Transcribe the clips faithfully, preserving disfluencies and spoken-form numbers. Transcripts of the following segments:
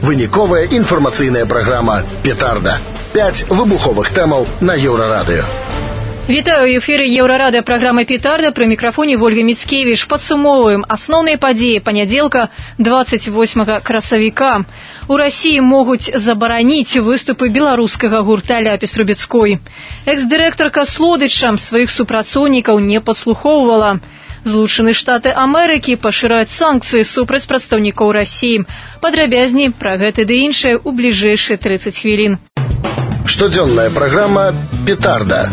Выніковая інфармацыйная праграма «Петарда». Пяць выбуховых тэмаў на Еўрарадыё. Вітаю, у эфіры Еўрарадыё праграма «Петарда», пры мікрафоне Вольга Міцкевіч. Падсумоўваем асноўныя падзеі панядзелка двадцать восьмага красавіка. У России могуць забараніць выступы беларускага гурта Ляпіс Трубецкой. Экс-дырэктарка Слодыча сваіх супрацоўнікаў не падслухоўвала. Злучаныя Штаты Амерыкі пашыраюць санкцыі супраць прадстаўнікоў России. Падрабязней пра гэта ды іншае ў бліжэйшыя тридцать хвілін. Штодзённая праграма «Петарда».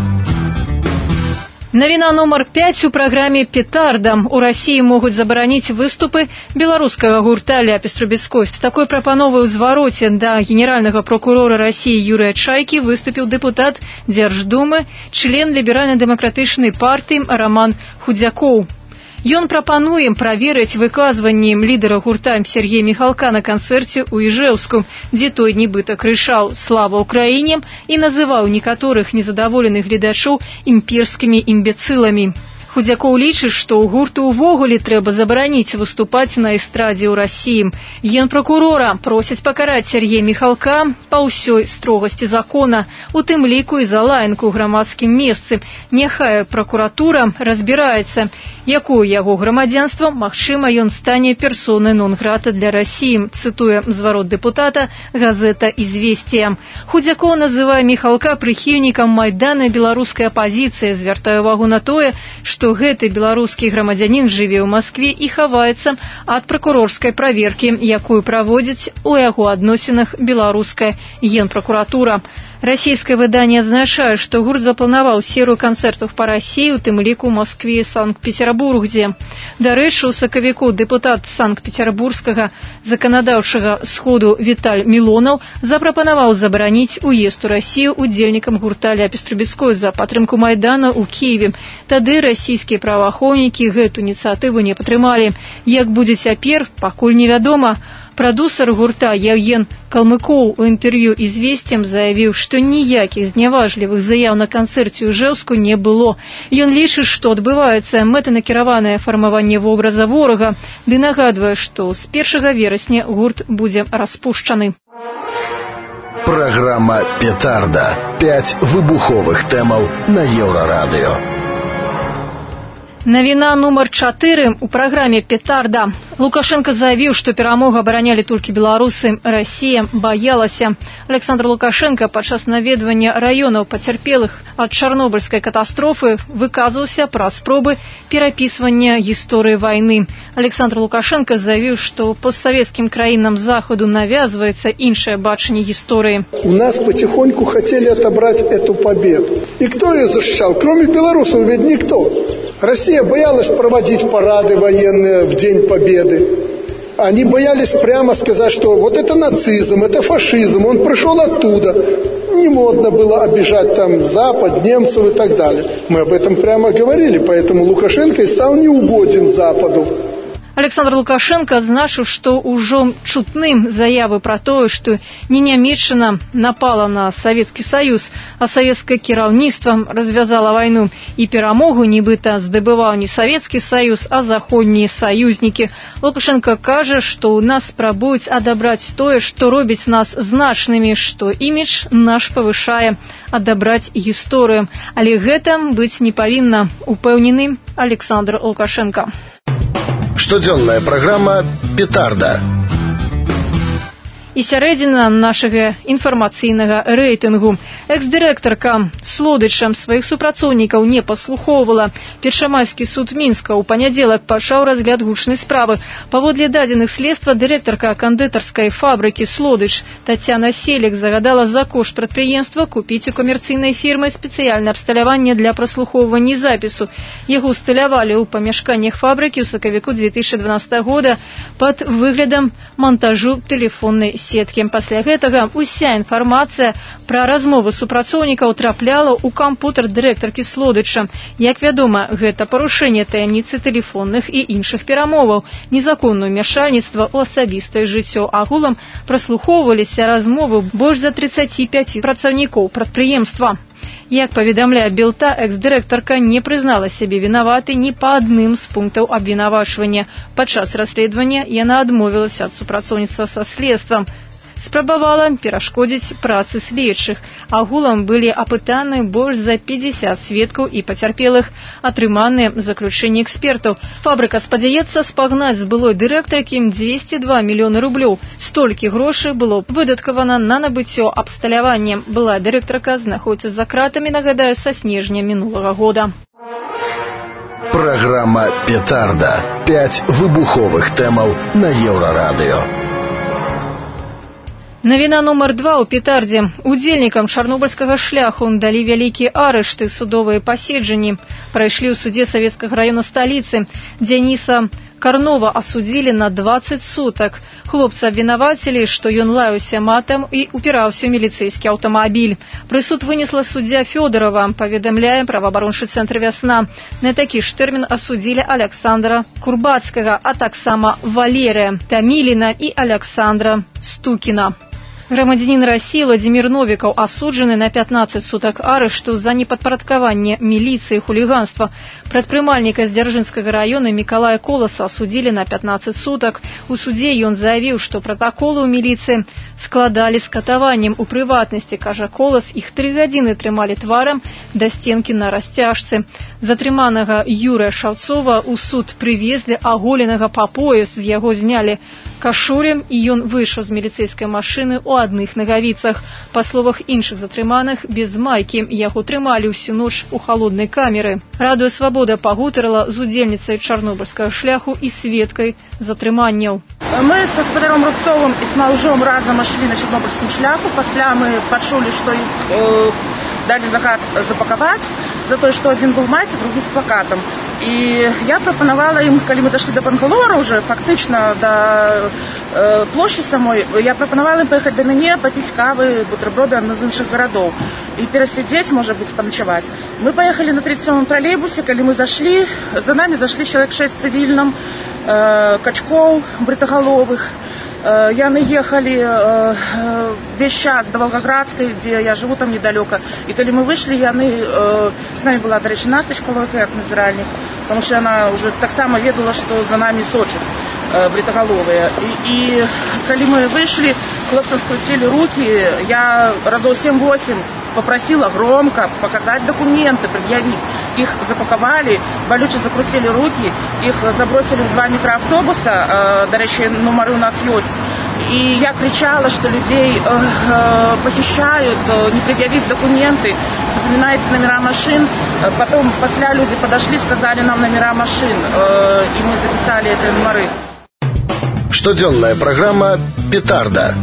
Навіна номер пять у праграме «Петарда». У России могуць забараніць выступы беларускага гурта Ляпіс Трубецкой. З такой прапановай у звароце да генеральнага прокурора России Юрия Чайки выступіў дэпутат Дзярждумы, член ліберальна-дэмакратычнай партыі Роман Худзякоў. Ён прапануе праверыць выказванні лідара гурта Сергея Михалка на канцэрце ў Іжэўску, дзе той нібыта крычаў «Слава Украіне» і называў некаторых незадаволеных гледачоў імперскімі імбецыламі. Худзякоў лічыць, што гурту ўвогуле трэба забараніць выступаць на эстрадзе ў России. Генпракурора просяць пакараць Сергея Михалка па ўсёй строгасці закона, у тым ліку і за лаянку ў грамадскім месцы. Няхай пракуратура разбіраецца, якое яго грамадзянства, магчыма, ён стане персонай нон-грата для России, цытуе зварот дэпутата газета «Известия». Худзякоў называе Михалка прыхільнікам Майдана беларускай апазіцыі, звяртае ўвагу на тое, што гэты беларускі грамадзянін жыве ў Маскве і хаваецца ад пракурорскай праверкі, якую праводзіць у яго адносінах беларуская генпракуратура. Расійскае выданне адзначае, што гурт запланаваў серыю канцэртаў па Расіі, у тым ліку ў Маскве і Санкт-Петербургзе. Дарэчы, у сакавіку дэпутат Санкт-Петербургскага заканадаўчага сходу Віталь Мілонаў запрапанаваў забараніць уезд у Расію удзельнікам гурта Ляпіс Трубецкой за падтрымку Майдана ў Кіеве. Тады расійскія праваахоўнікі гэту ініцыятыву не падтрымалі. Як будзе цяпер, пакуль невядома. Прадусер гурта Евген Калмыкоў у інтэрв'ю «Известиям» заявіў, што ніякіх зняважлівых заяў на канцэрце ў Іжэўску не было. Ён лічыць, што адбываецца мэтанакіраванае фармаванне вобраза ворага, ды нагадвае, што з першага верасня гурт будзе распушчаны. Праграма «Петарда». Пяць выбуховых тэмаў на Еўрарадыё. Навіна номер чатыры у праграме «Петарда». Лукашенко заявіў, што перамогу абаранялі толькі беларусы, Расія баялася. Александр Лукашенко падчас наведвання раёнаў пацярпелых ад чарнобыльскай катастрофы выказваўся пра спробы перапісвання гісторыі вайны. Александр Лукашенко заявіў, што постсавецкім краінам Заходу навязваецца іншае бачанне гісторыі. У нас потихоньку хотели отобрать эту победу. И кто ее защищал? Кроме белорусов ведь никто. Россия боялась проводить парады военные в День Победы. Они боялись прямо сказать, что вот это нацизм, это фашизм, он пришел оттуда. Не модно было обижать там Запад, немцев и так далее. Мы об этом прямо говорили, поэтому Лукашенко и стал неугоден Западу. Александр Лукашенко адзначыў, што ўжо чутным заявы пра тое, што не Нямецчына напала на Савецкі Саюз, а савецкае кіраўніцтва развязала вайну і перамогу нібыта здабываў не Савецкі Саюз, а заходнія саюзнікі. Лукашенко кажа, што ў нас спрабуюць адабраць тое, што робіць нас значнымі, што імідж наш павышае, адабраць гісторыю. Але гэта быць не павінна, упэўнены Александр Лукашенко. Штодзённая праграма «Петарда». І сярэдзіна нашага інфармацыйнага рэйтынгу. Экс-дырэктарка Слодыча сваіх супрацоўнікаў не паслухоўвала. Першамайскі суд Мінска ў панядзелак пачаў разгляд гучнай справы. Паводле дадзеных следства, дырэктарка кандытарскай фабрыкі Слодыч Тацяна Селек загадала за кошт прадпрыемства купіць у камерцыйнай фірмы спецыяльнае абсталяванне для праслухоўвання запісу. Яго усталявалі ў памяшканнях фабрыкі ў сакавіку две тысячи дванадцатого года пад выглядам монтажу тэлефоннай сеткі. Пасля гэтага уся інфармацыя пра размовы супрацоўнікаў трапляла ў кампутер дырэктаркі Слодыча. Як вядома, гэта парушэнне таямніцы тэлефонных і іншых перамоваў, незаконнае ўмяшальніцтва ў асабістае жыццё. Агулам праслухоўваліся размовы больш за тридцати пяти працаўнікоў прадпрыемства. Як паведамляе Белта, экс-дырэктарка не прызнала сябе вінаватай ні па адным з пунктаў абвінавачвання. Падчас расследавання яна адмовілася ад супрацоўніцтва са следствам. спрабавала перашкодзіць працы следчых. Агулам былі апытаны больш за пятьдесят сведкаў і пацярпелых, атрыманыя заключэнні экспертаў. Фабрыка спадзяецца спагнаць з былой дырэктаркі двести два мільёны рублёў. Столькі грошай было выдаткавана на набыццё абсталявання. Былая дырэктарка знаходзіцца за кратамі, нагадаю, са снежня мінулага года. Программа «Петарда». Пять выбуховых тэмаў на Еўрарадыё. Навіна нумар два ў «Петардзе». Удзельнікам чарнобыльскага шляху далі вялікія арышты, судовыя паседжанні. Прайшлі ў судзе Савецкага раёна сталіцы. Дзяніса Карнова асудзілі на двадцать сутак. Хлопца абвінавацілі, што ён лаяўся матам і упіраўся ў міліцэйскі аўтамабіль. Прысуд вынесла суддзя Фёдорова, паведамляе праваабарончы цэнтр «Вясна». На такі ж тэрмін асудзілі Аляксандра Курбацкага, а таксама Валерыя Таміліна і Аляксандра Стукіна. Грамадзянін Расіі Владзімір Новікаў асуджаны на пятнадцать сутак арышту за непадпарадкаванне міліцыі і хуліганства. Прадпрымальніка з Дзяржынскага раёна Мікалая Коласа асудзілі на пятнадцать сутак. У судзе ён заявіў, што пратаколы ў міліцыі складалі з катаваннем. У прыватнасці, кажа Колас, іх тры гадзіны трымалі тварам да сценкі на расцяжцы. Затрыманага Юрыя Шаўцова ў суд прывезлі аголенага па пояс, з яго знялі кашулем, і ён выйшаў з міліцэйскай машыны ў адных нагавіцах. Па словах іншых затрыманых, без майкі. Яго трымалі ўсю ноч у халоднай камеры. Радыё Свабода пагутарыла з удзельніцай чарнобыльскага шляху і сведкай затрыманняў. Мы с гаспадаром Рубцовым і с маўжом разам ішлі на чарнобыльскім шляху. Пасля мы пачулі, што іх э, далі загад запакаваць за тое, што адзін быў маці, другі з плакатам. І я прапанавала ім, калі мы дайшлі да Бангалора, уже фактычна да э, плошчы самой, я прапанавала ім паехаць да мяне, папіць кавы, бутерброды з іншых гарадоў і перасядзець, можа быць, паначаваць. Мы паехалі на тридцать сёмым тралейбусе, калі мы зашлі, за намі зашлі чалавек шэсць цывільным, э, качкоў, брытагаловых. Э, яны ехалі э, весь час до Волгоградской, дзе я жыву там недалёка. І калі мы выйшлі, яны, э, з намі была, дарэчы, Настачка Лойка, як назіральнік, потому что она уже таксама ведала, что за нами сочаць э, бритоголовые. И, и когда мы вышли, хлопцам скрутили руки, я разов семь-восемь попросила громко показать документы, предъявить. Их запаковали, болюче закрутили руки, их забросили в два микроавтобуса, э, до речи, номеры у нас есть. И я кричала, что людей э, э, похищают, э, не предъявив документы, запоминайте номера машин. Потом, после люди подошли, сказали нам номера машин, э, и мы записали эти номеры. Штодзённая программа «Петарда».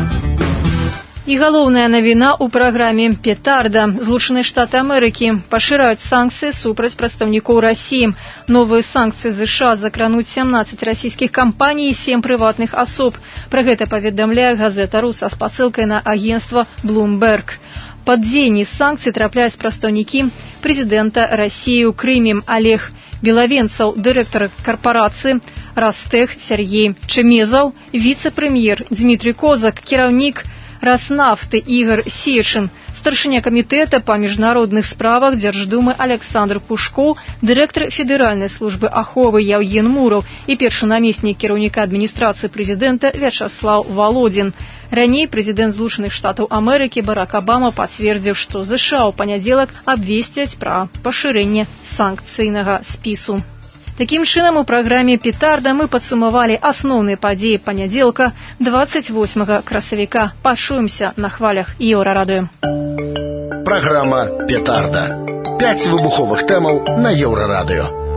І галоўная навіна ў праграме «Петарда». Злучаныя Штаты Амерыкі пашыраюць санкцыі супраць прадстаўнікоў Расіі. Новыя санкцыі ЗША закрануць семнадцать расійскіх кампаній і семь прыватных асоб. Пра гэта паведамляе газета «Ру» са спасылкай на агенцтва Bloomberg. Пад дзеянні санкцый трапляюць прадстаўнікі прэзідэнта Расіі ў Крыме Олег Белавенцаў, дырэктар карпорацыі Ростех Сергей Чемезаў, віцэ-прэм'ер Дмітрий Козак, кіраўнік Роснафты Игорь Сечин, старшыня камітэта па міжнародных справах Дзярждумы Александр Пушкоў, дырэктар Федэральнай службы аховы Яўген Мураў і першы намеснік кіраўніка адміністрацыі прэзідэнта Вячаслав Володин. Раней прэзідэнт Злучаных Штатаў Амерыкі Барак Абама пацвердзіў, што ЗША ў панядзелак абвесцяць пра пашырэнне санкцыйнага спісу. Такім чынам, у праграме «Петарда» мы падсумавалі асноўныя падзеі панядзелка двадцать восьмага красавіка. Пачуемся на хвалях Еўрарадыё. Программа «Петарда». Пять выбуховых тэмаў на Еўрарадыё.